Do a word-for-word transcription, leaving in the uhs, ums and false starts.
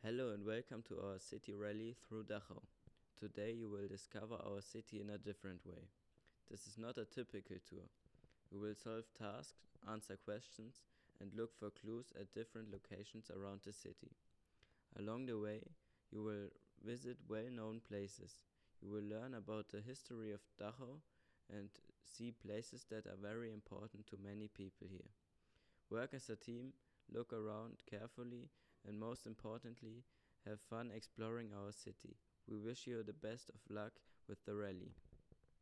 Hello and welcome to our city rally through Dachau. Today you will discover our city in a different way. This is not a typical tour. We will solve tasks, answer questions and look for clues at different locations around the city. Along the way you will visit well-known places. You will learn about the history of Dachau and see places that are very important to many people here. Work as a team, look around carefully, and most importantly, have fun exploring our city. We wish you the best of luck with the rally.